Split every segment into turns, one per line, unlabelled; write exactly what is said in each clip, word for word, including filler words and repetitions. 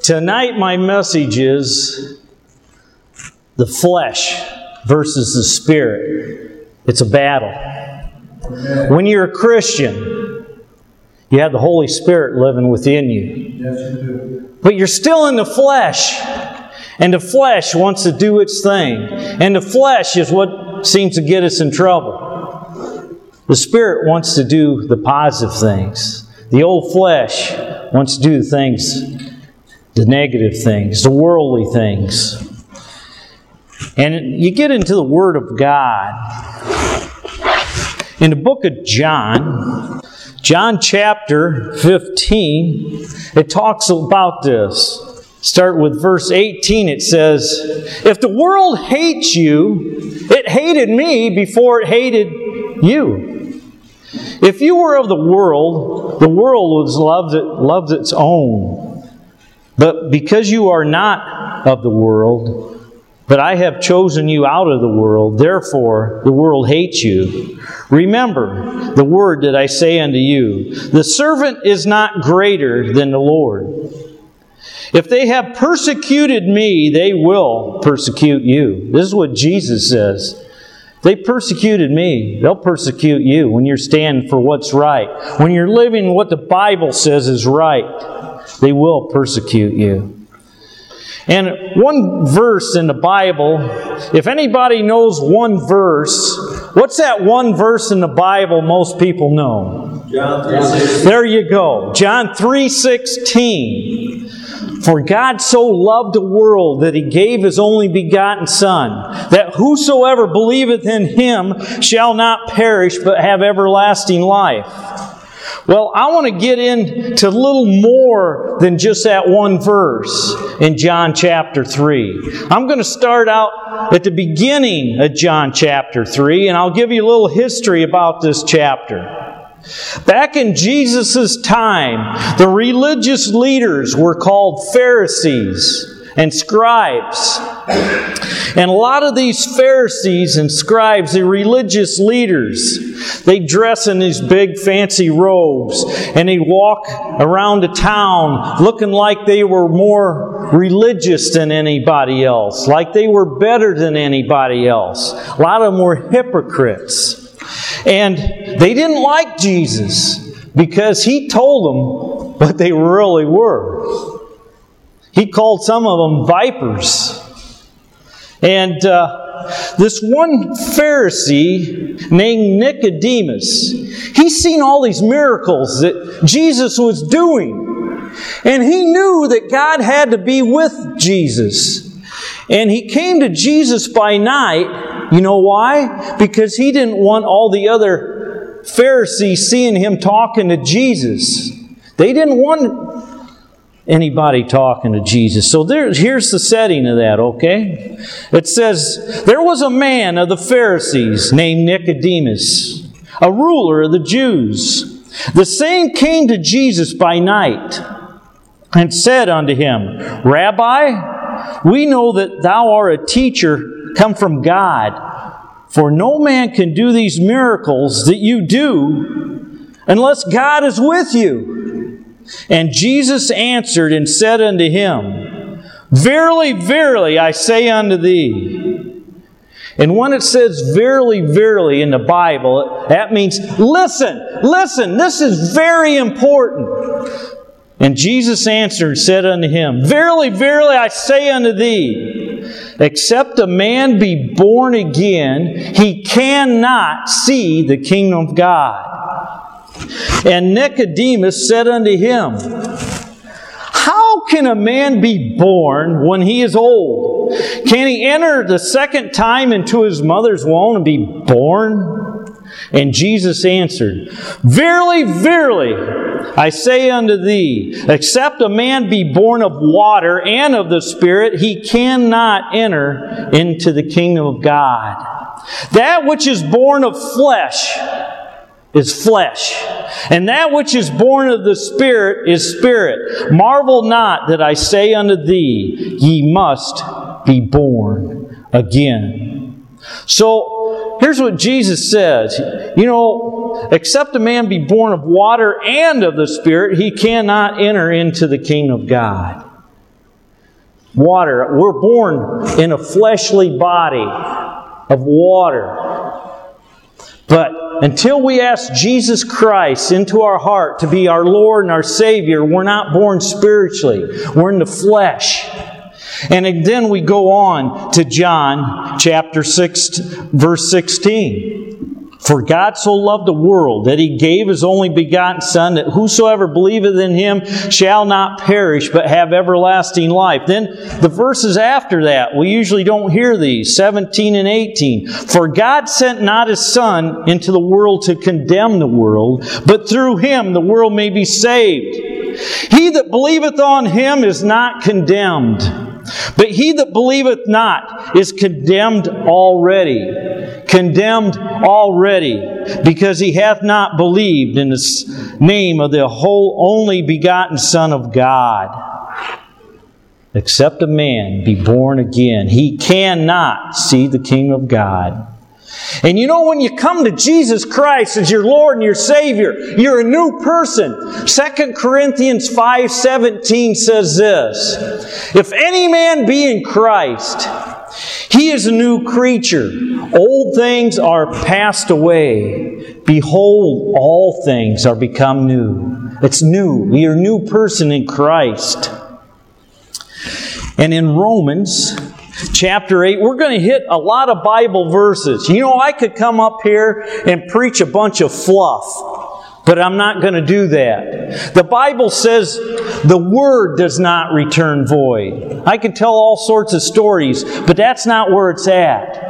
Tonight my message is the flesh versus the spirit. It's a battle. When you're a Christian, you have the Holy Spirit living within you.
Yes, you do.
But you're still in the flesh. And the flesh wants to do its thing. And the flesh is what seems to get us in trouble. The Spirit wants to do the positive things. The old flesh wants to do the things, the negative things, the worldly things. And you get into the Word of God. In the book of John, John chapter fifteen, it talks about this. Start with verse eighteen. It says, "If the world hates you, it hated me before it hated you. If you were of the world, the world was loved, it, loved its own. But because you are not of the world, but I have chosen you out of the world, therefore the world hates you. Remember the word that I say unto you, the servant is not greater than the Lord. If they have persecuted me, they will persecute you." This is what Jesus says. They persecuted me, they'll persecute you when you're standing for what's right. When you're living what the Bible says is right, they will persecute you. And one verse in the Bible, if anybody knows one verse, what's that one verse in the Bible most people know?
John three sixteen.
There you go. John three sixteen. "For God so loved the world that He gave His only begotten Son, that whosoever believeth in Him shall not perish but have everlasting life." Well, I want to get into a little more than just that one verse in John chapter three. I'm going to start out at the beginning of John chapter three, and I'll give you a little history about this chapter. Back in Jesus' time, the religious leaders were called Pharisees and scribes. And a lot of these Pharisees and scribes, the religious leaders, they dress in these big fancy robes and they walk around the town looking like they were more religious than anybody else, like they were better than anybody else. A lot of them were hypocrites. And they didn't like Jesus because He told them what they really were. He called some of them vipers. And uh, this one Pharisee named Nicodemus, he's seen all these miracles that Jesus was doing. And he knew that God had to be with Jesus. And he came to Jesus by night. You know why? Because he didn't want all the other Pharisees seeing him talking to Jesus. They didn't want anybody talking to Jesus. So there, here's the setting of that, okay? It says, "There was a man of the Pharisees named Nicodemus, a ruler of the Jews. The same came to Jesus by night and said unto Him, Rabbi, we know that Thou art a teacher come from God, for no man can do these miracles that you do unless God is with you. And Jesus answered and said unto him, Verily, verily, I say unto thee." And when it says verily, verily in the Bible, that means listen, listen, this is very important. And Jesus answered and said unto him, Verily, verily, I say unto thee, except a man be born again, he cannot see the kingdom of God. And Nicodemus said unto him, How can a man be born when he is old? Can he enter the second time into his mother's womb and be born? And Jesus answered, Verily, verily, I say unto thee, except a man be born of water and of the Spirit, he cannot enter into the kingdom of God. That which is born of flesh is flesh, and that which is born of the Spirit is spirit. Marvel not that I say unto thee, ye must be born again. So, here's what Jesus says. You know, except a man be born of water and of the Spirit, he cannot enter into the kingdom of God. Water. We're born in a fleshly body of water. But until we ask Jesus Christ into our heart to be our Lord and our Savior, we're not born spiritually. We're in the flesh. And then we go on to John chapter six, verse sixteen. For God so loved the world that He gave His only begotten Son, that whosoever believeth in Him shall not perish, but have everlasting life. Then the verses after that, we usually don't hear these, seventeen and eighteen. For God sent not His Son into the world to condemn the world, but through Him the world may be saved. He that believeth on Him is not condemned, but he that believeth not is condemned already. Condemned already, because he hath not believed in the name of the whole only begotten Son of God. Except a man be born again, he cannot see the kingdom of God. And you know, when you come to Jesus Christ as your Lord and your Savior, you're a new person. Second Corinthians five seventeen says this, if any man be in Christ, he is a new creature. Old things are passed away. Behold, all things are become new. It's new. We are a new person in Christ. And in Romans chapter eight, we're going to hit a lot of Bible verses. You know, I could come up here and preach a bunch of fluff, but I'm not going to do that. The Bible says the Word does not return void. I can tell all sorts of stories, but that's not where it's at.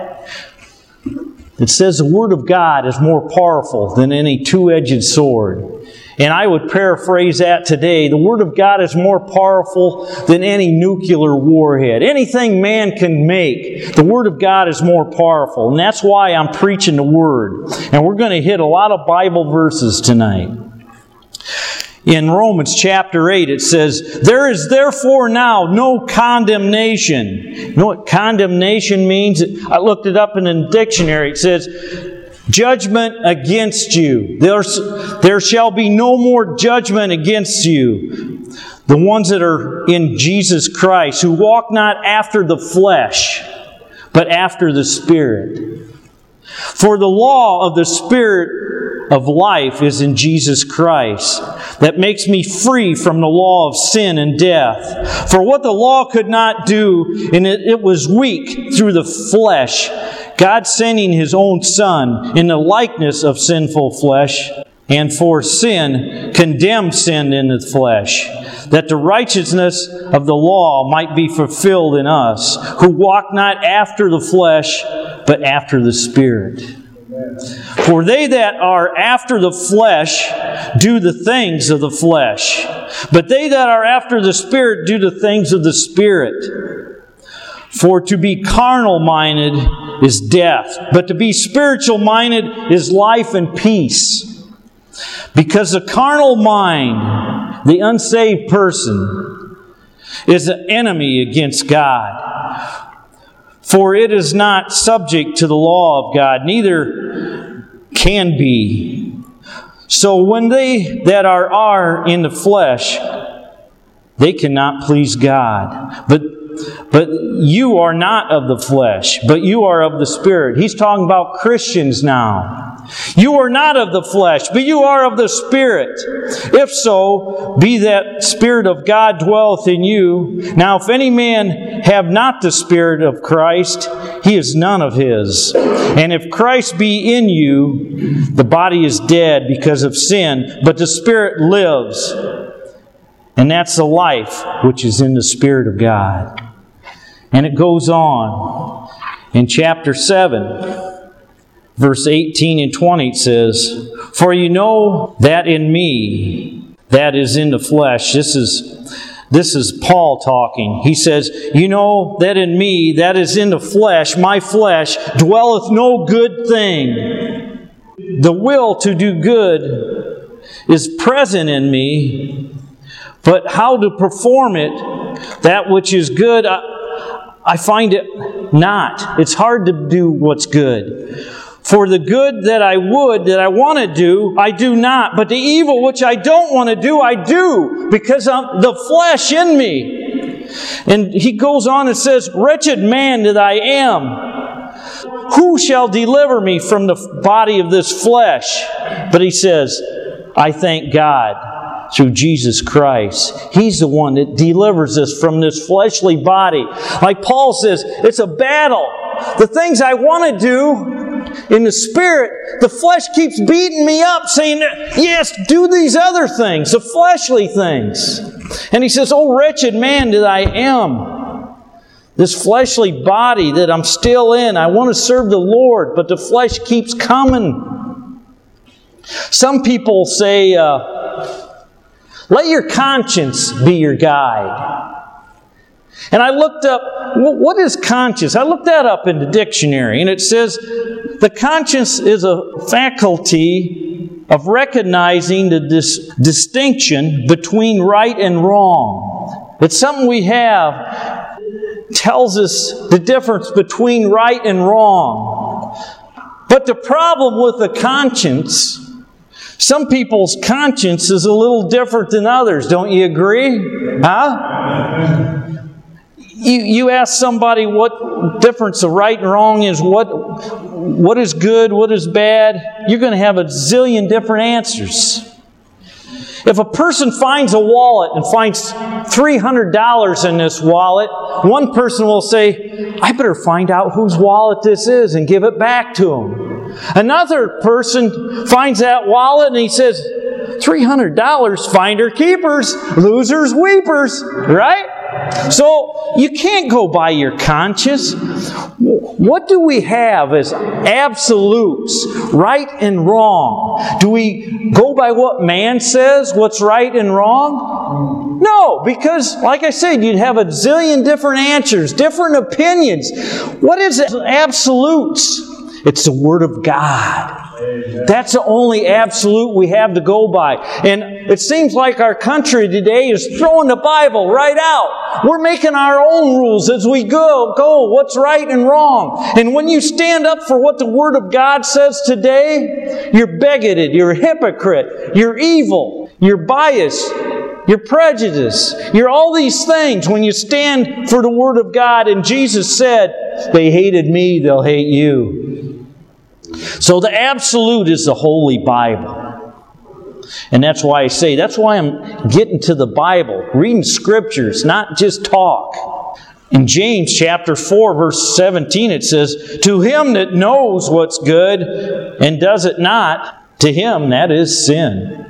It says the Word of God is more powerful than any two-edged sword. And I would paraphrase that today. The Word of God is more powerful than any nuclear warhead. Anything man can make, the Word of God is more powerful. And that's why I'm preaching the Word. And we're going to hit a lot of Bible verses tonight. In Romans chapter eight, it says, there is therefore now no condemnation. You know what condemnation means? I looked it up in a dictionary. It says, judgment against you. There's, there shall be no more judgment against you. The ones that are in Jesus Christ, who walk not after the flesh, but after the Spirit. For the law of the Spirit of life is in Jesus Christ, that makes me free from the law of sin and death. For what the law could not do, and it, it was weak through the flesh, God sending His own Son in the likeness of sinful flesh, and for sin condemned sin in the flesh, that the righteousness of the law might be fulfilled in us, who walk not after the flesh, but after the Spirit. For they that are after the flesh do the things of the flesh, but they that are after the Spirit do the things of the Spirit. For to be carnal-minded is death, but to be spiritual-minded is life and peace. Because the carnal mind, the unsaved person, is an enemy against God. For it is not subject to the law of God, neither can be. So when they that are, are in the flesh, they cannot please God. But But you are not of the flesh, but you are of the Spirit. He's talking about Christians now. You are not of the flesh, but you are of the Spirit. If so, be that Spirit of God dwelleth in you. Now if any man have not the Spirit of Christ, he is none of His. And if Christ be in you, the body is dead because of sin, but the Spirit lives. And that's the life which is in the Spirit of God. And it goes on. In chapter seven, verse eighteen and twenty, it says, for you know that in me, that is in the flesh. This is, this is Paul talking. He says, you know that in me, that is in the flesh, my flesh, dwelleth no good thing. The will to do good is present in me, but how to perform it, that which is good, I, I find it not. It's hard to do what's good. For the good that I would, that I want to do, I do not. But the evil which I don't want to do, I do, because of the flesh in me. And he goes on and says, "Wretched man that I am, who shall deliver me from the body of this flesh?" But he says, "I thank God through Jesus Christ." He's the one that delivers us from this fleshly body. Like Paul says, it's a battle. The things I want to do in the Spirit, the flesh keeps beating me up, saying, yes, do these other things, the fleshly things. And he says, "Oh, wretched man that I am, this fleshly body that I'm still in, I want to serve the Lord, but the flesh keeps coming." Some people say, uh, let your conscience be your guide. And I looked up, what is conscience? I looked that up in the dictionary, and it says, the conscience is a faculty of recognizing the dis- distinction between right and wrong. It's something we have, tells us the difference between right and wrong. But the problem with the conscience, some people's conscience is a little different than others. Don't you agree? Huh? You, you ask somebody what difference of right and wrong is, what, what is good, what is bad, you're going to have a zillion different answers. If a person finds a wallet and finds three hundred dollars in this wallet, one person will say, "I better find out whose wallet this is and give it back to him." Another person finds that wallet and he says, three hundred dollars, finder keepers, losers weepers, right? So you can't go by your conscience. What do we have as absolutes, right and wrong? Do we go by what man says, what's right and wrong? No, because, like I said, you'd have a zillion different answers, different opinions. What is it? Absolutes. It's the Word of God. That's the only absolute we have to go by. And it seems like our country today is throwing the Bible right out. We're making our own rules as we go, go, what's right and wrong. And when you stand up for what the Word of God says today, you're bigoted, you're a hypocrite, you're evil, you're biased, you're prejudiced, you're all these things when you stand for the Word of God. And Jesus said, "They hated me, they'll hate you." So the absolute is the Holy Bible. And that's why I say, that's why I'm getting to the Bible, reading Scriptures, not just talk. In James chapter four, verse seventeen, it says, "To him that knows what's good and does it not, to him that is sin."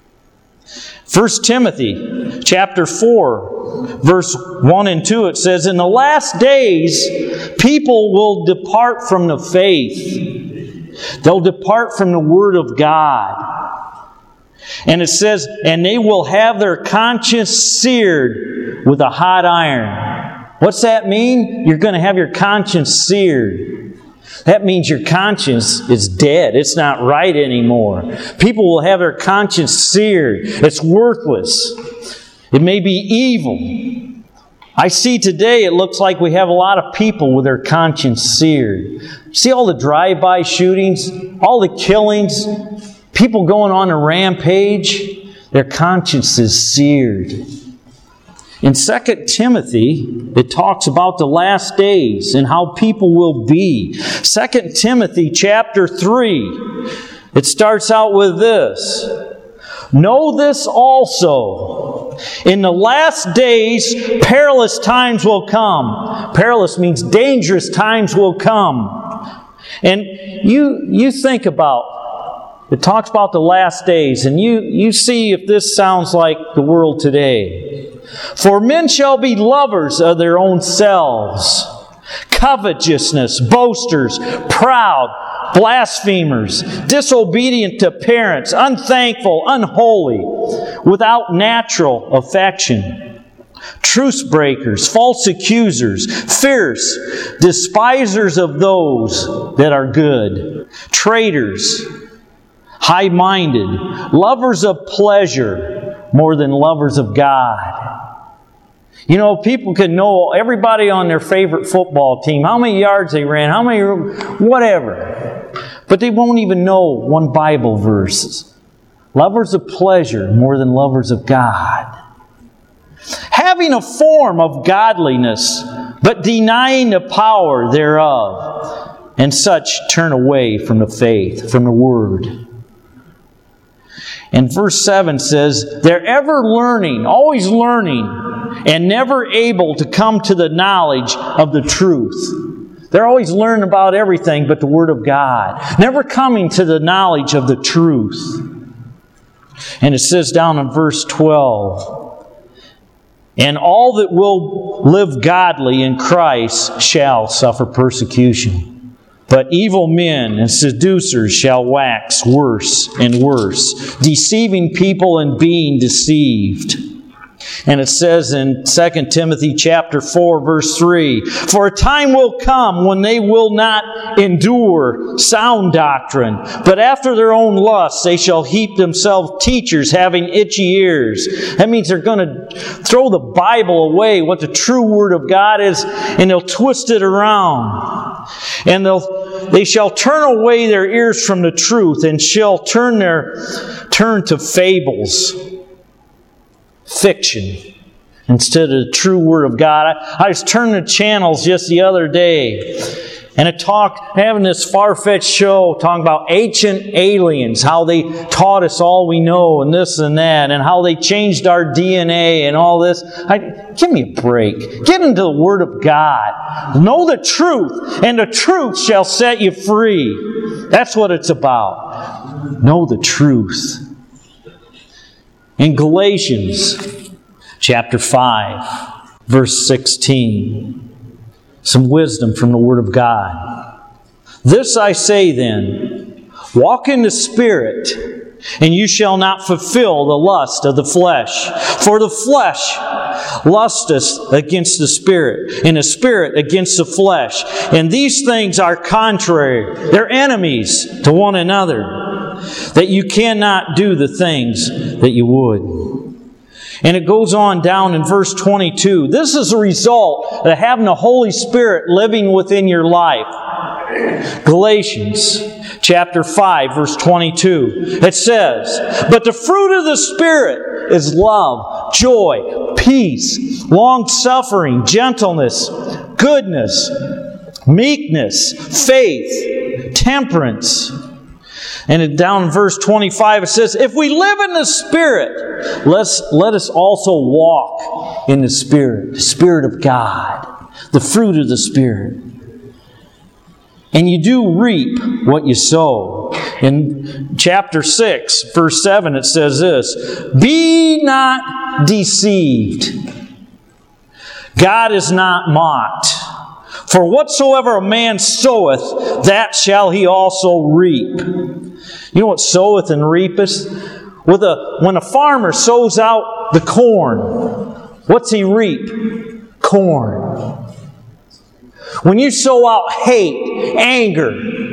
First Timothy chapter four, verse one and two, it says, "In the last days, people will depart from the faith. They'll depart from the Word of God." And it says, "And they will have their conscience seared with a hot iron." What's that mean? You're going to have your conscience seared. That means your conscience is dead. It's not right anymore. People will have their conscience seared. It's worthless. It may be evil. I see today it looks like we have a lot of people with their conscience seared. See all the drive-by shootings, all the killings, people going on a rampage, their conscience is seared. In Second Timothy, it talks about the last days and how people will be. Second Timothy chapter three, it starts out with this. "Know this also, in the last days perilous times will come." Perilous means dangerous times will come. And you you think about, it talks about the last days, and you, you see if this sounds like the world today. "For men shall be lovers of their own selves, covetousness, boasters, proud, blasphemers, disobedient to parents, unthankful, unholy, without natural affection, truce breakers, false accusers, fierce, despisers of those that are good, traitors, high-minded, lovers of pleasure more than lovers of God." You know, people can know everybody on their favorite football team, how many yards they ran, how many, whatever. But they won't even know one Bible verse. Lovers of pleasure more than lovers of God. Have having a form of godliness, but denying the power thereof. And such turn away from the faith, from the Word. And verse seven says, they're ever learning, always learning, and never able to come to the knowledge of the truth. They're always learning about everything but the Word of God. Never coming to the knowledge of the truth. And it says down in verse twelve, and all that will live godly in Christ shall suffer persecution. But evil men and seducers shall wax worse and worse, deceiving people and being deceived. And it says in Second Timothy chapter four, verse three, for a time will come when they will not endure sound doctrine, but after their own lusts they shall heap themselves teachers having itchy ears. That means they're going to throw the Bible away, what the true Word of God is, and they'll twist it around. And they'll they shall turn away their ears from the truth, and shall turn their turn to fables. Fiction instead of the true Word of God. I, I was turning the channels just the other day, and it talked, having this far-fetched show talking about ancient aliens, how they taught us all we know, and this and that, and how they changed our D N A and all this. I, give me a break. Get into the Word of God. Know the truth, and the truth shall set you free. That's what it's about. Know the truth. In Galatians chapter five, verse sixteen, some wisdom from the Word of God. This I say then, walk in the Spirit, and you shall not fulfill the lust of the flesh. For the flesh lusteth against the Spirit, and the Spirit against the flesh. And these things are contrary. They're enemies to one another, that you cannot do the things that you would. And it goes on down in verse twenty-two. This is a result of having the Holy Spirit living within your life. Galatians chapter five, verse twenty-two. It says, but the fruit of the Spirit is love, joy, peace, long-suffering, gentleness, goodness, meekness, faith, temperance. And down in verse twenty-five it says, if we live in the Spirit, let's, let us also walk in the Spirit, the Spirit of God, the fruit of the Spirit. And you do reap what you sow. In chapter six, verse seven, it says this, be not deceived. God is not mocked. For whatsoever a man soweth, that shall he also reap. You know what soweth and reapeth? With a, when a farmer sows out the corn, what's he reap? Corn. When you sow out hate, anger,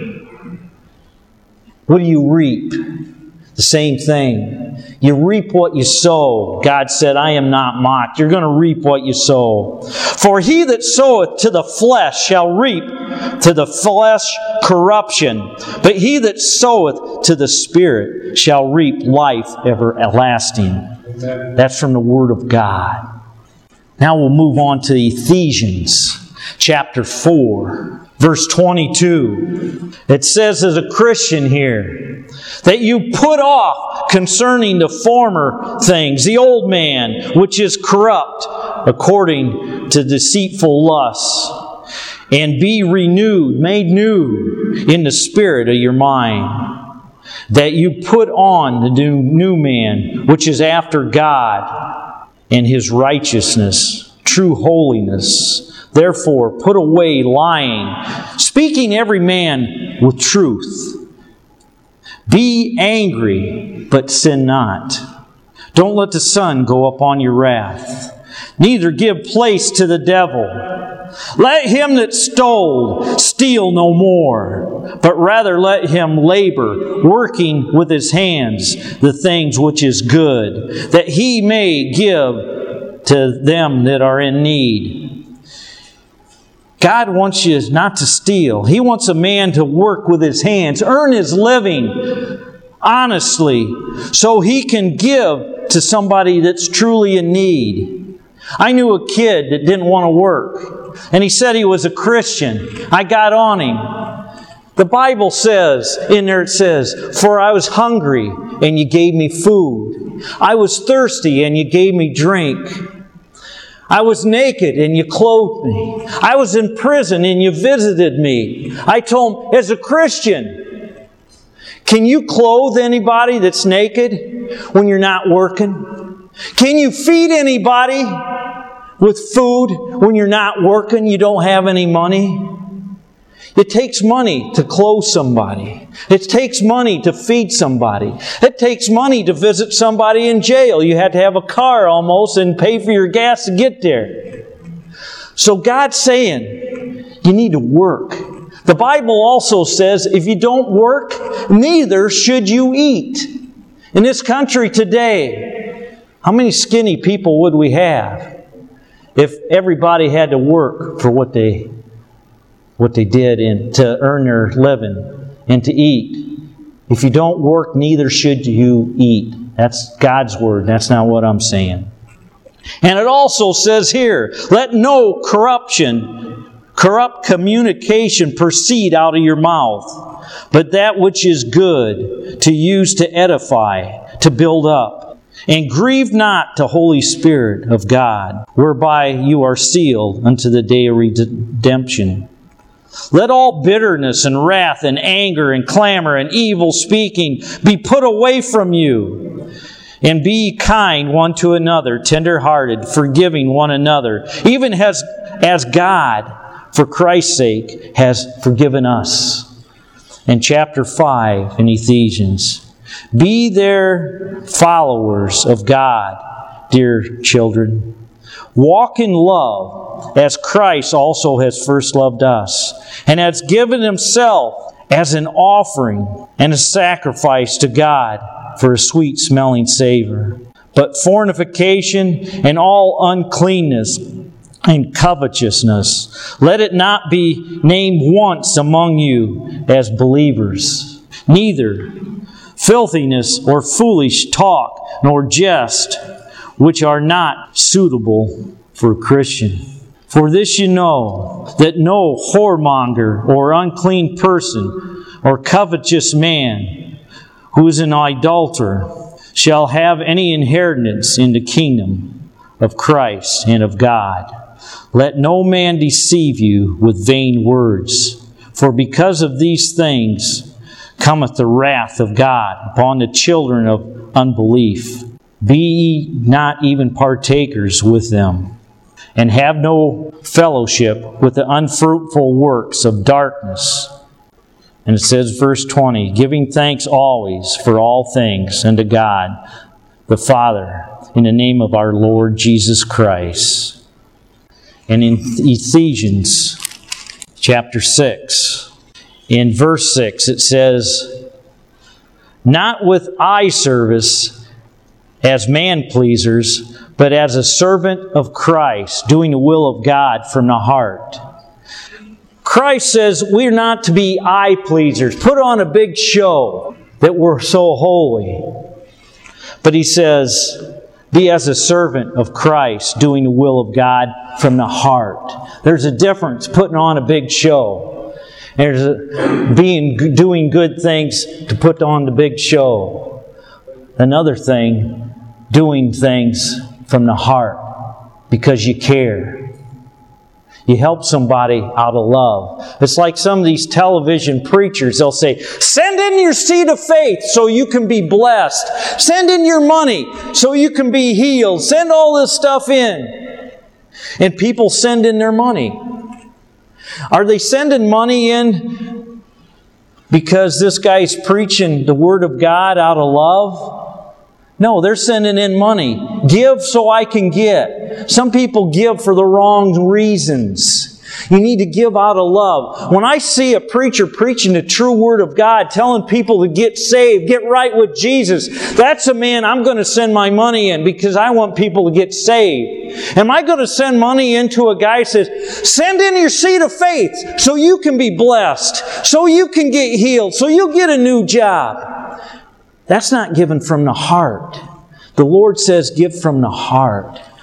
what do you reap? The same thing. You reap what you sow. God said, I am not mocked. You're going to reap what you sow. For he that soweth to the flesh shall reap to the flesh corruption. But he that soweth to the Spirit shall reap life everlasting. Amen. That's from the Word of God. Now we'll move on to Ephesians chapter four, verse twenty-two. It says as a Christian here, that you put off concerning the former things, the old man, which is corrupt according to deceitful lusts, and be renewed, made new in the spirit of your mind, that you put on the new, new man, which is after God and His righteousness, true holiness. Therefore, put away lying, speaking every man with truth. Be angry, but sin not. Don't let the sun go up on your wrath. Neither give place to the devil. Let him that stole steal no more, but rather let him labor, working with his hands the things which is good, that he may give to them that are in need. God wants you not to steal. He wants a man to work with his hands, earn his living honestly, so he can give to somebody that's truly in need. I knew a kid that didn't want to work, and he said he was a Christian. I got on him. The Bible says, in there it says, "For I was hungry, and you gave me food. I was thirsty, and you gave me drink. I was naked, and you clothed me. I was in prison, and you visited me." I told him, as a Christian, can you clothe anybody that's naked when you're not working? Can you feed anybody with food when you're not working, you don't have any money? It takes money to clothe somebody. It takes money to feed somebody. It takes money to visit somebody in jail. You had to have a car almost and pay for your gas to get there. So God's saying, you need to work. The Bible also says, if you don't work, neither should you eat. In this country today, how many skinny people would we have if everybody had to work for what they what they did and to earn their living and to eat? If you don't work, neither should you eat. That's God's Word. That's not what I'm saying. And it also says here, let no corruption, corrupt communication proceed out of your mouth, but that which is good, to use to edify, to build up. And grieve not the Holy Spirit of God, whereby you are sealed unto the day of redemption. Let all bitterness and wrath and anger and clamor and evil speaking be put away from you. And be kind one to another, tender-hearted, forgiving one another, even as, as God, for Christ's sake, has forgiven us. In chapter five in Ephesians, be their followers of God, dear children. Walk in love, as Christ also has first loved us, and has given Himself as an offering and a sacrifice to God for a sweet-smelling savor. But fornication and all uncleanness and covetousness, let it not be named once among you as believers. Neither filthiness or foolish talk nor jest, which are not suitable for a Christian. For this you know, that no whoremonger or unclean person or covetous man who is an idolater shall have any inheritance in the kingdom of Christ and of God. Let no man deceive you with vain words, for because of these things cometh the wrath of God upon the children of unbelief. Be ye not even partakers with them, and have no fellowship with the unfruitful works of darkness. And it says, verse twenty, giving thanks always for all things unto God, the Father, in the name of our Lord Jesus Christ. And in Ephesians chapter six, in verse six, it says, not with eye service as man-pleasers, but as a servant of Christ, doing the will of God from the heart. Christ says we're not to be eye-pleasers, put on a big show that we're so holy. But He says, be as a servant of Christ, doing the will of God from the heart. There's a difference putting on a big show. There's a, being doing good things to put on the big show. Another thing, doing things from the heart because you care. You help somebody out of love. It's like some of these television preachers, they'll say, send in your seed of faith so you can be blessed. Send in your money so you can be healed. Send all this stuff in. And people send in their money. Are they sending money in because this guy's preaching the Word of God out of love? No, they're sending in money. Give so I can get. Some people give for the wrong reasons. You need to give out of love. When I see a preacher preaching the true Word of God, telling people to get saved, get right with Jesus, that's a man I'm going to send my money in because I want people to get saved. Am I going to send money into a guy who says, send in your seed of faith so you can be blessed, so you can get healed, so you'll get a new job? That's not given from the heart. The Lord says, give from the heart.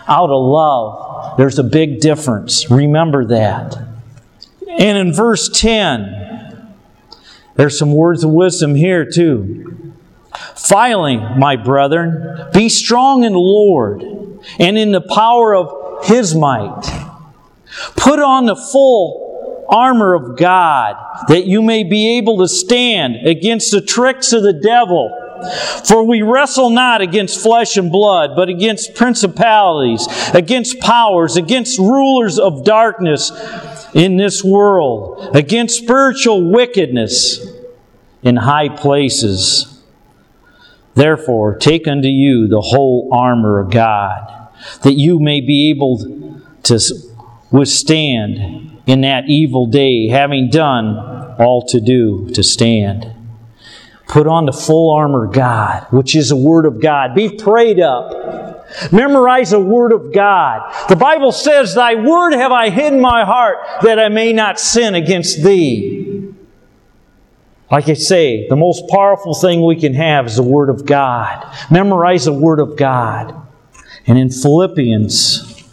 out of love. There's a big difference. Remember that. And in verse ten, there's some words of wisdom here too. Finally, my brethren, be strong in the Lord and in the power of His might. Put on the full armor of God, that you may be able to stand against the tricks of the devil. For we wrestle not against flesh and blood, but against principalities, against powers, against rulers of darkness in this world, against spiritual wickedness in high places. Therefore, take unto you the whole armor of God, that you may be able to withstand in that evil day, having done all to do to stand. Put on the full armor of God, which is the Word of God. Be prayed up. Memorize the Word of God. The Bible says, Thy Word have I hid in my heart, that I may not sin against Thee. Like I say, the most powerful thing we can have is the Word of God. Memorize the Word of God. And in Philippians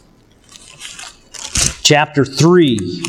chapter three,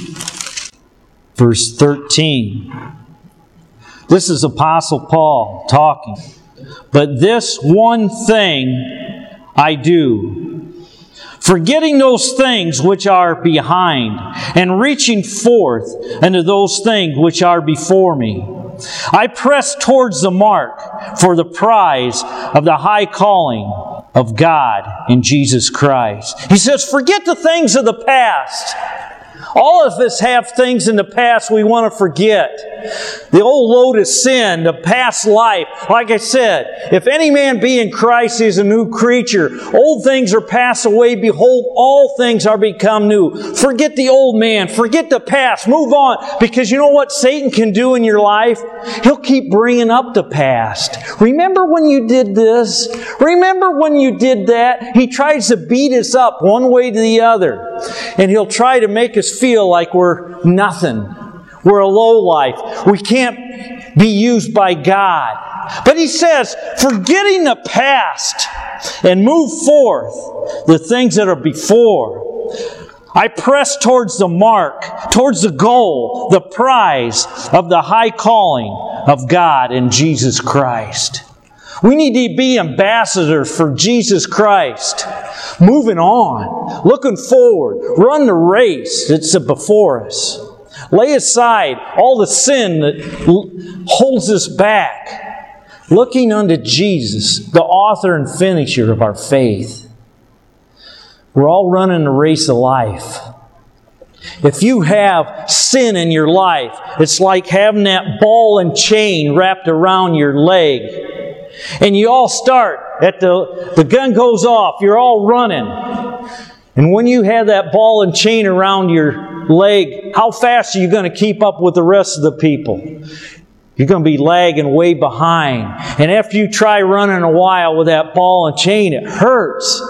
verse thirteen, this is Apostle Paul talking. But this one thing I do, forgetting those things which are behind, and reaching forth unto those things which are before me. I press towards the mark for the prize of the high calling of God in Jesus Christ. He says, forget the things of the past. All of us have things in the past we want to forget. The old load of sin, the past life. Like I said, if any man be in Christ, he is a new creature. Old things are passed away. Behold, all things are become new. Forget the old man. Forget the past. Move on. Because you know what Satan can do in your life? He'll keep bringing up the past. Remember when you did this? Remember when you did that? He tries to beat us up one way to the other. And he'll try to make us feel like we're nothing. We're a low life. We can't be used by God. But he says, forgetting the past and move forth the things that are before. I press towards the mark, towards the goal, the prize of the high calling of God in Jesus Christ. We need to be ambassadors for Jesus Christ. Moving on, looking forward, run the race that's before us. Lay aside all the sin that holds us back. Looking unto Jesus, the author and finisher of our faith. We're all running the race of life. If you have sin in your life, it's like having that ball and chain wrapped around your leg. And you all start, at the, the gun goes off, you're all running. And when you have that ball and chain around your leg, how fast are you going to keep up with the rest of the people? You're going to be lagging way behind. And after you try running a while with that ball and chain, it hurts.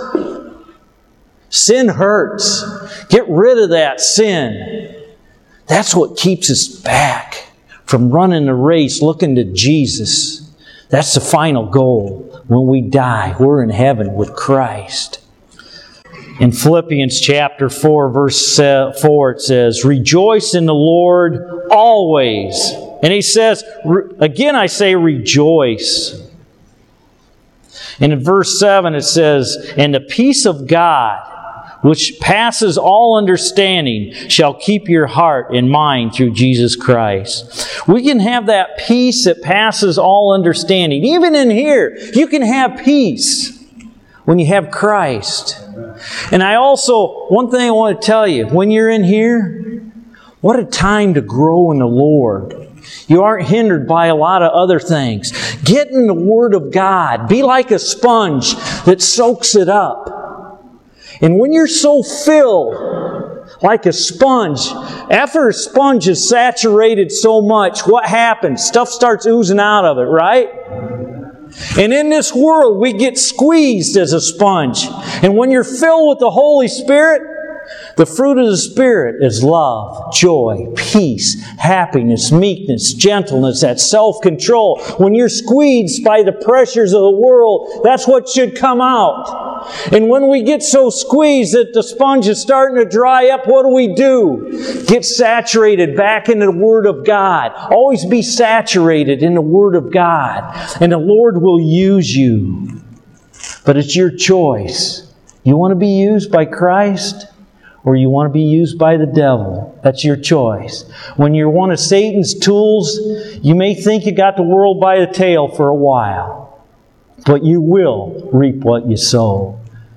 Sin hurts. Get rid of that sin. That's what keeps us back from running the race, looking to Jesus. That's the final goal. When we die, we're in heaven with Christ. In Philippians chapter four, verse four, it says, rejoice in the Lord always. And he says, again I say rejoice. And in verse seven it says, and the peace of God, which passes all understanding, shall keep your heart and mind through Jesus Christ. We can have that peace that passes all understanding. Even in here, you can have peace when you have Christ. And I also, one thing I want to tell you, when you're in here, what a time to grow in the Lord. You aren't hindered by a lot of other things. Get in the Word of God. Be like a sponge that soaks it up. And when you're so filled, like a sponge, after a sponge is saturated so much, what happens? Stuff starts oozing out of it, right? And in this world, we get squeezed as a sponge. And when you're filled with the Holy Spirit, The fruit of the Spirit is love, joy, peace, happiness, meekness, gentleness, that self-control. When you're squeezed by the pressures of the world, that's what should come out. And when we get so squeezed that the sponge is starting to dry up, what do we do? Get saturated back into the Word of God. Always be saturated in the Word of God. And the Lord will use you. But it's your choice. You want to be used by Christ? Or you want to be used by the devil? That's your choice. When you're one of Satan's tools, you may think you got the world by the tail for a while. But you will reap what you sow.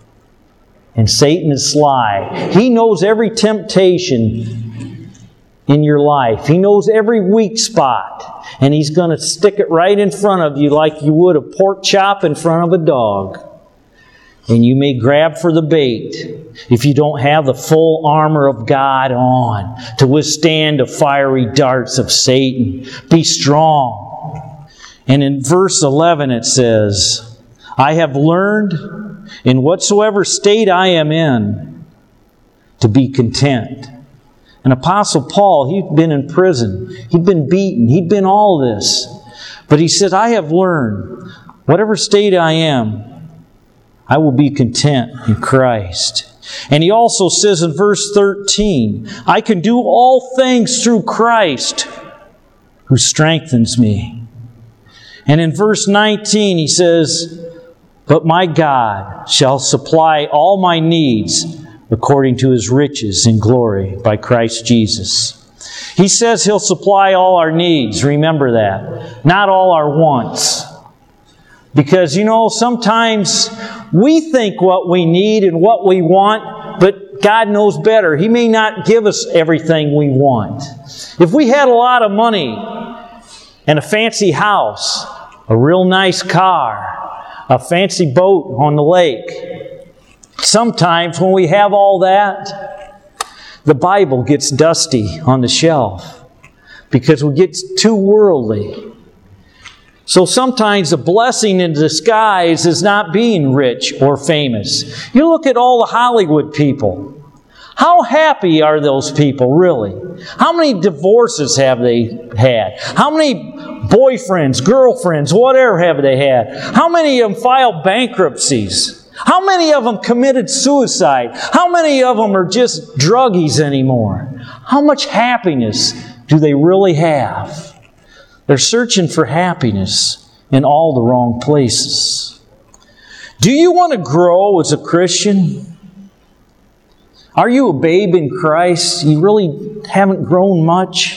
And Satan is sly. He knows every temptation in your life. He knows every weak spot. And he's going to stick it right in front of you like you would a pork chop in front of a dog. And you may grab for the bait if you don't have the full armor of God on to withstand the fiery darts of Satan. Be strong. And in verse eleven it says, I have learned in whatsoever state I am in to be content. And Apostle Paul, he'd been in prison. He'd been beaten. He'd been all this. But he said, I have learned, whatever state I am, I will be content in Christ. And he also says in verse thirteen, I can do all things through Christ who strengthens me. And in verse nineteen he says, but my God shall supply all my needs according to His riches in glory by Christ Jesus. He says He'll supply all our needs. Remember that. Not all our wants. Because, you know, sometimes we think what we need and what we want, but God knows better. He may not give us everything we want. If we had a lot of money and a fancy house, a real nice car, a fancy boat on the lake, sometimes when we have all that, the Bible gets dusty on the shelf because we get too worldly. So sometimes the blessing in disguise is not being rich or famous. You look at all the Hollywood people. How happy are those people, really? How many divorces have they had? How many boyfriends, girlfriends, whatever have they had? How many of them filed bankruptcies? How many of them committed suicide? How many of them are just druggies anymore? How much happiness do they really have? They're searching for happiness in all the wrong places. Do you want to grow as a Christian? Are you a babe in Christ? You really haven't grown much?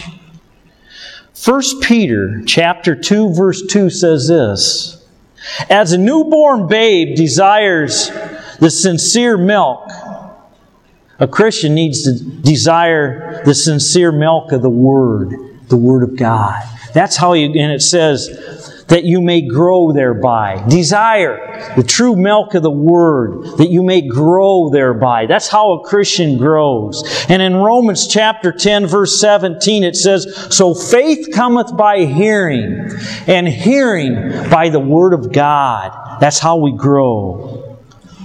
First Peter chapter two, verse two says this, as a newborn babe desires the sincere milk, a Christian needs to desire the sincere milk of the Word, the Word of God. That's how you, and it says that you may grow thereby. Desire the true milk of the Word, that you may grow thereby. That's how a Christian grows. And in Romans chapter ten, verse seventeen, it says, so faith cometh by hearing, and hearing by the Word of God. That's how we grow.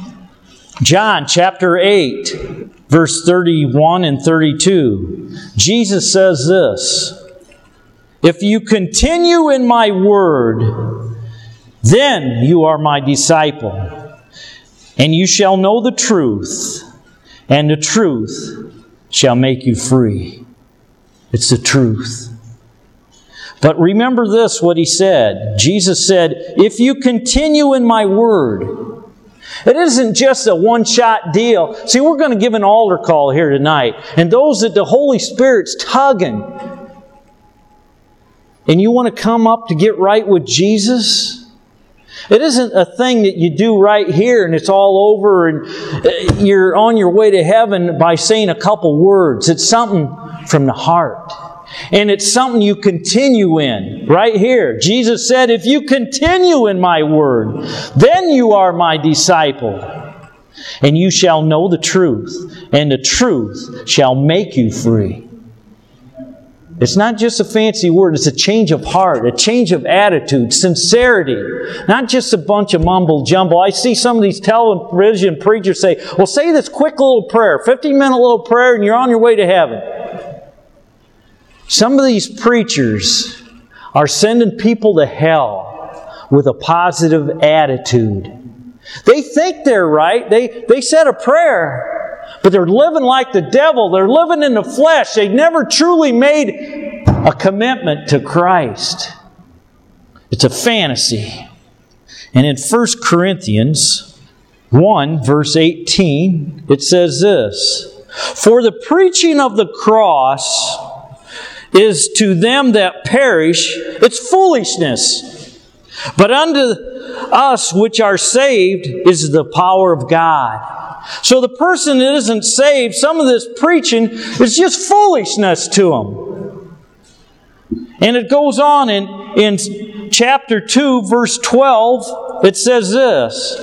John chapter eight, verse thirty-one and thirty-two, Jesus says this, if you continue in my word, then you are my disciple, and you shall know the truth, and the truth shall make you free. It's the truth. But remember this, what He said. Jesus said, if you continue in my word, it isn't just a one-shot deal. See, we're going to give an altar call here tonight, and those that the Holy Spirit's tugging, and you want to come up to get right with Jesus, it isn't a thing that you do right here and it's all over and you're on your way to heaven by saying a couple words. It's something from the heart. And it's something you continue in right here. Jesus said, if you continue in my word, then you are my disciple. And you shall know the truth, and the truth shall make you free. It's not just a fancy word. It's a change of heart, a change of attitude, sincerity. Not just a bunch of mumble jumble. I see some of these television preachers say, well, say this quick little prayer, fifteen minute little prayer, and you're on your way to heaven. Some of these preachers are sending people to hell with a positive attitude. They think they're right. They, they said a prayer, but they're living like the devil. They're living in the flesh. They never truly made a commitment to Christ. It's a fantasy. And in First Corinthians one, verse eighteen, it says this, "For the preaching of the cross is to them that perish, it's foolishness. But unto us which are saved is the power of God." So the person that isn't saved, some of this preaching is just foolishness to them. And it goes on in, in chapter two, verse twelve, it says this,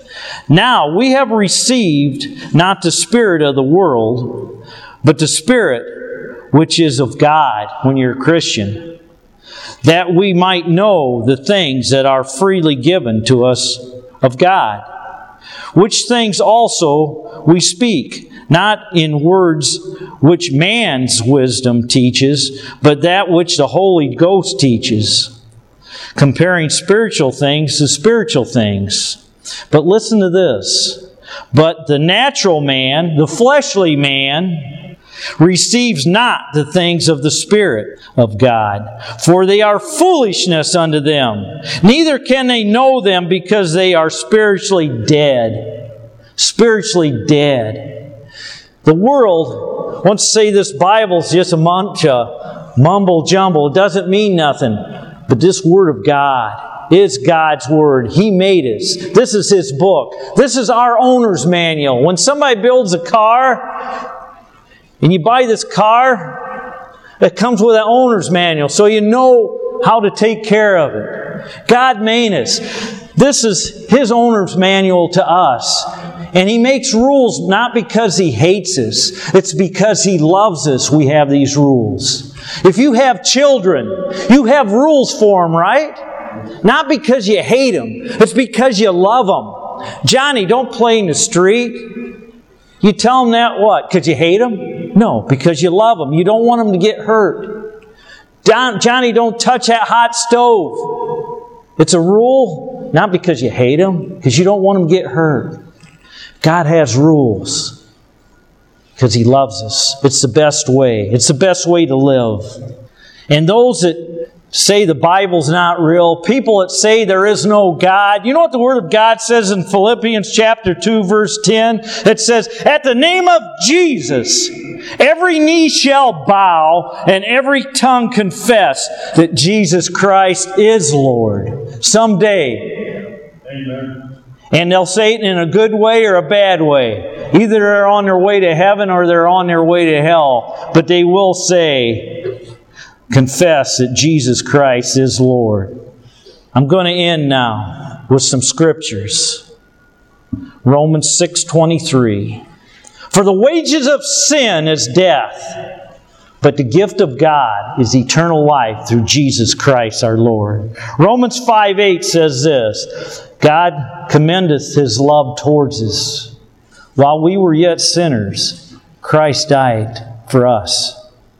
"Now we have received not the spirit of the world, but the Spirit which is of God," when you're a Christian, "that we might know the things that are freely given to us of God. Which things also we speak, not in words which man's wisdom teaches, but that which the Holy Ghost teaches, comparing spiritual things to spiritual things." But listen to this. "But the natural man, the fleshly man, receives not the things of the Spirit of God, for they are foolishness unto them. Neither can they know them, because they are spiritually dead." Spiritually dead. The world wants to say this Bible's just a bunch of mumble jumble. It doesn't mean nothing. But this Word of God is God's Word. He made us. This is His book. This is our owner's manual. When somebody builds a car, and you buy this car, it comes with an owner's manual, so you know how to take care of it. God made us. This is His owner's manual to us. And He makes rules not because He hates us. It's because He loves us we have these rules. If you have children, you have rules for them, right? Not because you hate them. It's because you love them. Johnny, don't play in the street. You tell them that what? Because you hate them? No, because you love them. You don't want them to get hurt. Don, Johnny, don't touch that hot stove. It's a rule, not because you hate them, because you don't want them to get hurt. God has rules because He loves us. It's the best way. It's the best way to live. And those that say the Bible's not real, people that say there is no God. You know what the Word of God says in Philippians chapter two, verse ten? It says, "At the name of Jesus, every knee shall bow and every tongue confess that Jesus Christ is Lord." Someday.
Amen.
And they'll say it in a good way or a bad way. Either they're on their way to heaven or they're on their way to hell. But they will say, confess that Jesus Christ is Lord. I'm going to end now with some scriptures. Romans six twenty-three. "For the wages of sin is death, but the gift of God is eternal life through Jesus Christ our Lord." Romans five eight says this, "God commendeth His love towards us. While we were yet sinners, Christ died for us."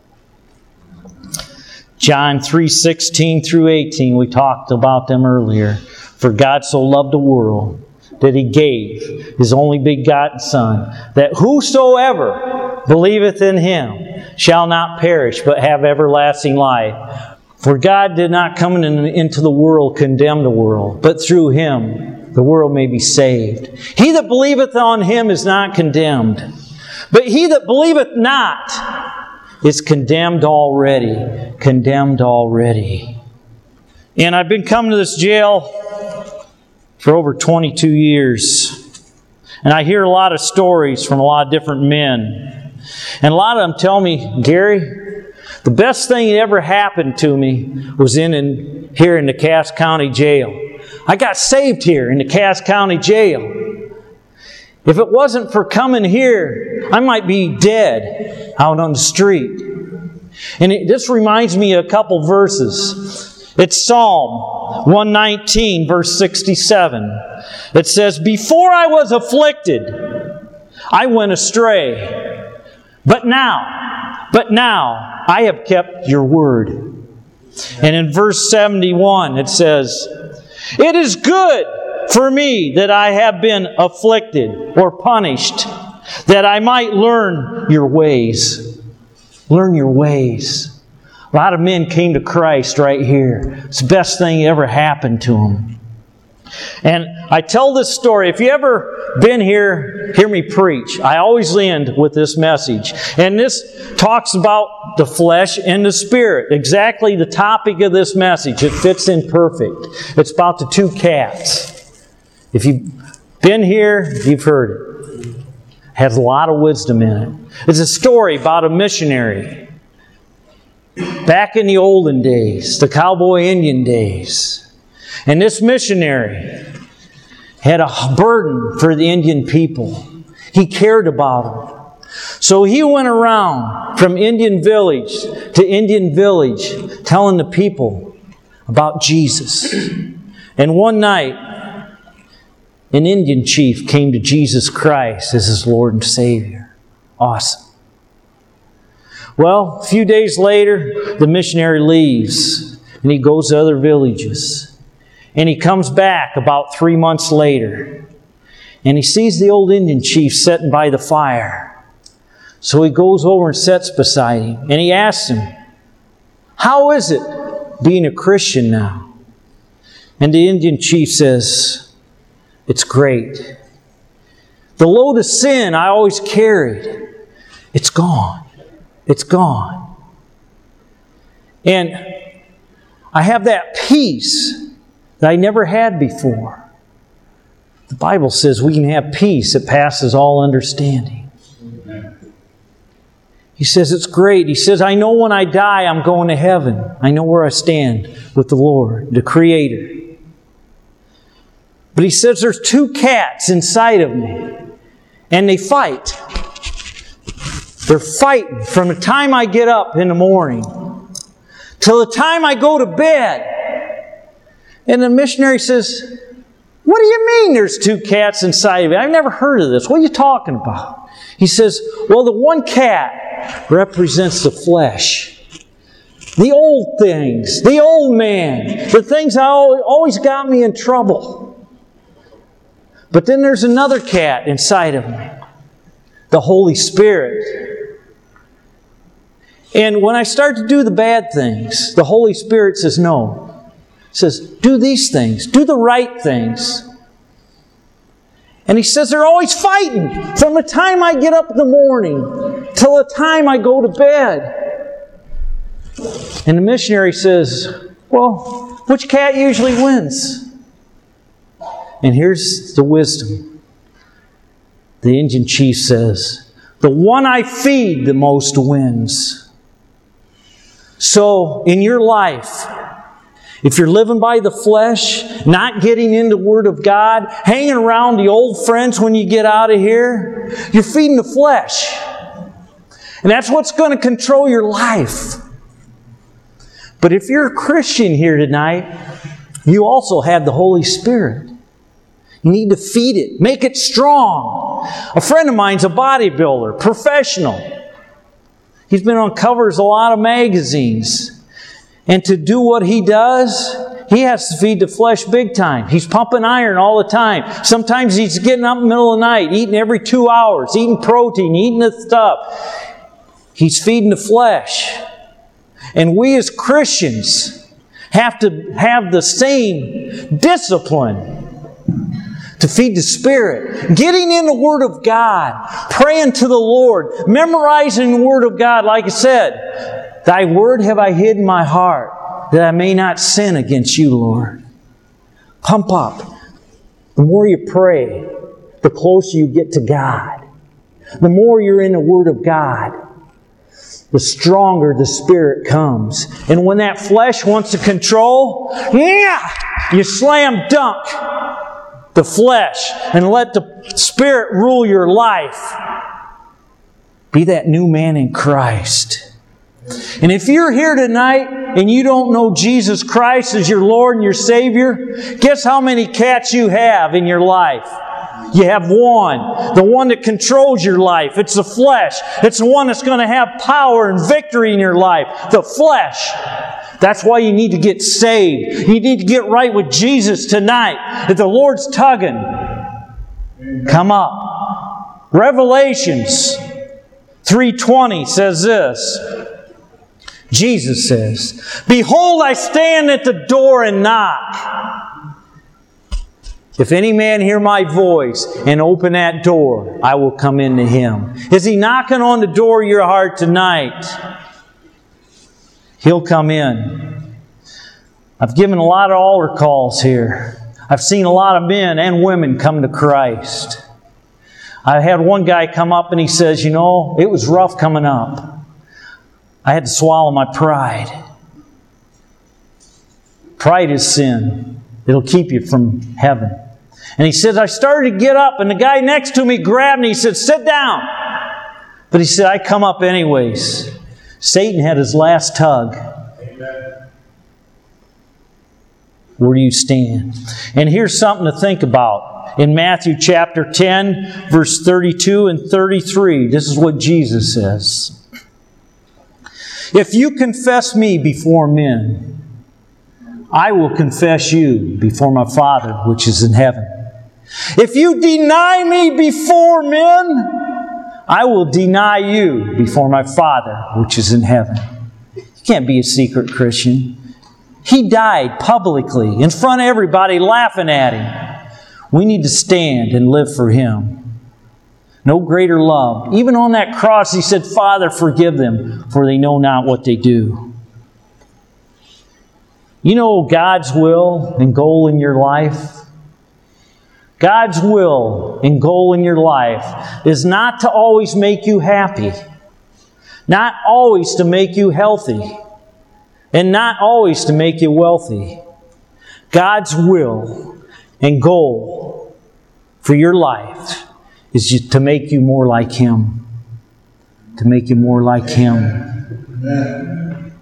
John three sixteen through eighteen, we talked about them earlier. "For God so loved the world that He gave His only begotten Son, that whosoever believeth in Him shall not perish, but have everlasting life. For God did not come in, into the world condemn the world, but through Him the world may be saved. He that believeth on Him is not condemned, but he that believeth not is condemned already." Condemned already. And I've been coming to this jail for over twenty-two years. And I hear a lot of stories from a lot of different men. And a lot of them tell me, "Gary, the best thing that ever happened to me was in, in here in the Cass County Jail. I got saved here in the Cass County Jail. If it wasn't for coming here, I might be dead out on the street." And it, this reminds me of a couple verses. It's Psalm one nineteen, verse sixty-seven. It says, "Before I was afflicted, I went astray. But now, but now, I have kept your word." And in verse seventy-one, it says, "It is good for me that I have been afflicted or punished, that I might learn your ways." Learn your ways. A lot of men came to Christ right here. It's the best thing ever happened to them. And I tell this story. If you ever been here, hear me preach. I always end with this message. And this talks about the flesh and the spirit. Exactly the topic of this message. It fits in perfect. It's about the two cats. If you've been here, you've heard it. Has a lot of wisdom in it. It's a story about a missionary. Back in the olden days, the cowboy Indian days. And this missionary had a burden for the Indian people. He cared about them. So he went around from Indian village to Indian village telling the people about Jesus. And one night, an Indian chief came to Jesus Christ as his Lord and Savior. Awesome. Well, a few days later, the missionary leaves and he goes to other villages. And he comes back about three months later. And he sees the old Indian chief sitting by the fire. So he goes over and sits beside him. And he asks him, "How is it being a Christian now?" And the Indian chief says, "It's great. The load of sin I always carried, it's gone. It's gone. And I have that peace that I never had before." The Bible says we can have peace that passes all understanding. He says it's great. He says, "I know when I die I'm going to heaven. I know where I stand with the Lord, the Creator." But he says there's two cats inside of me. And they fight. They're fighting from the time I get up in the morning till the time I go to bed. And the missionary says, "What do you mean there's two cats inside of me? I've never heard of this. What are you talking about?" He says, "Well, the one cat represents the flesh. The old things. The old man. The things that always got me in trouble. But then there's another cat inside of me. The Holy Spirit. And when I start to do the bad things, the Holy Spirit says no. He says, do these things. Do the right things. And he says they're always fighting from the time I get up in the morning till the time I go to bed. And the missionary says, "Well, which cat usually wins?" And here's the wisdom. The Indian chief says, "The one I feed the most wins." So, in your life, if you're living by the flesh, not getting into the Word of God, hanging around the old friends when you get out of here, you're feeding the flesh. And that's what's going to control your life. But if you're a Christian here tonight, you also have the Holy Spirit. You need to feed it. Make it strong. A friend of mine's a bodybuilder, professional. He's been on covers of a lot of magazines. And to do what he does, he has to feed the flesh big time. He's pumping iron all the time. Sometimes he's getting up in the middle of the night, eating every two hours, eating protein, eating the stuff. He's feeding the flesh. And we as Christians have to have the same discipline to feed the Spirit. Getting in the Word of God. Praying to the Lord. Memorizing the Word of God. Like I said, Thy Word have I hid in my heart, that I may not sin against you, Lord. Pump up. The more you pray, the closer you get to God. The more you're in the Word of God, the stronger the Spirit comes. And when that flesh wants to control, yeah, you slam dunk the flesh and let the Spirit rule your life. Be that new man in Christ. And if you're here tonight and you don't know Jesus Christ as your Lord and your Savior, guess how many cats you have in your life? You have one. The one that controls your life. It's the flesh. It's the one that's going to have power and victory in your life. The flesh. That's why you need to get saved. You need to get right with Jesus tonight. If the Lord's tugging, come up. Revelations three twenty says this. Jesus says, "Behold, I stand at the door and knock. If any man hear my voice and open that door, I will come into him." Is He knocking on the door of your heart tonight? He'll come in. I've given a lot of altar calls here. I've seen a lot of men and women come to Christ. I had one guy come up and he says, you know, it was rough coming up. I had to swallow my pride. Pride is sin. It'll keep you from heaven. And he says, I started to get up, and the guy next to me grabbed me. He said, sit down. But he said, I come up anyways. Satan had his last tug. Amen. Where do you stand? And here's something to think about. In Matthew chapter ten, verse thirty-two and thirty-three, this is what Jesus says. If you confess me before men, I will confess you before my Father which is in heaven. If you deny me before men, I will deny you before my Father which is in heaven. You can't be a secret Christian. He died publicly in front of everybody laughing at Him. We need to stand and live for Him. No greater love. Even on that cross, He said, Father, forgive them, for they know not what they do. You know God's will and goal in your life? God's will and goal in your life is not to always make you happy, not always to make you healthy, and not always to make you wealthy. God's will and goal for your life is just to make you more like Him. To make you more like Him. Amen.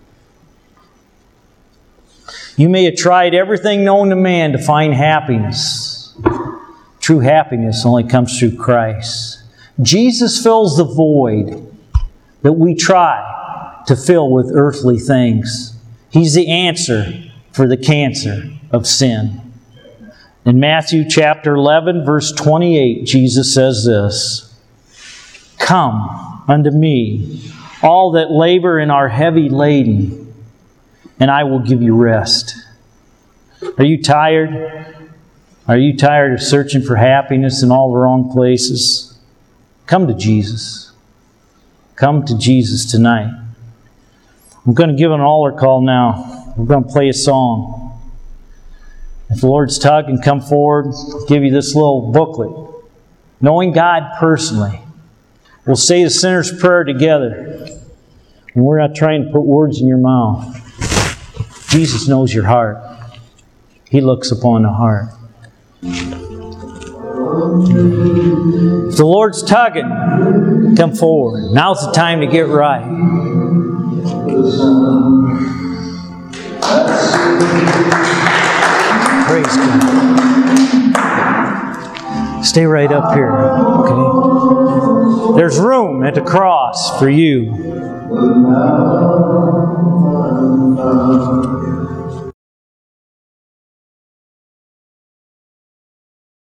You may have tried everything known to man to find happiness. True happiness only comes through Christ. Jesus fills the void that we try to fill with earthly things. He's the answer for the cancer of sin. In Matthew chapter eleven, verse twenty-eight, Jesus says this, Come unto me, all that labor and are heavy laden, and I will give you rest. Are you tired? Are you tired of searching for happiness in all the wrong places? Come to Jesus. Come to Jesus tonight. I'm going to give an altar call now. We're going to play a song. If the Lord's tugging, come forward. I'll give you this little booklet. Knowing God personally. We'll say the sinner's prayer together. And we're not trying to put words in your mouth. Jesus knows your heart. He looks upon the heart. If the Lord's tugging, come forward. Now's the time to get right. Praise God. Stay right up here, okay? There's room at the cross for you.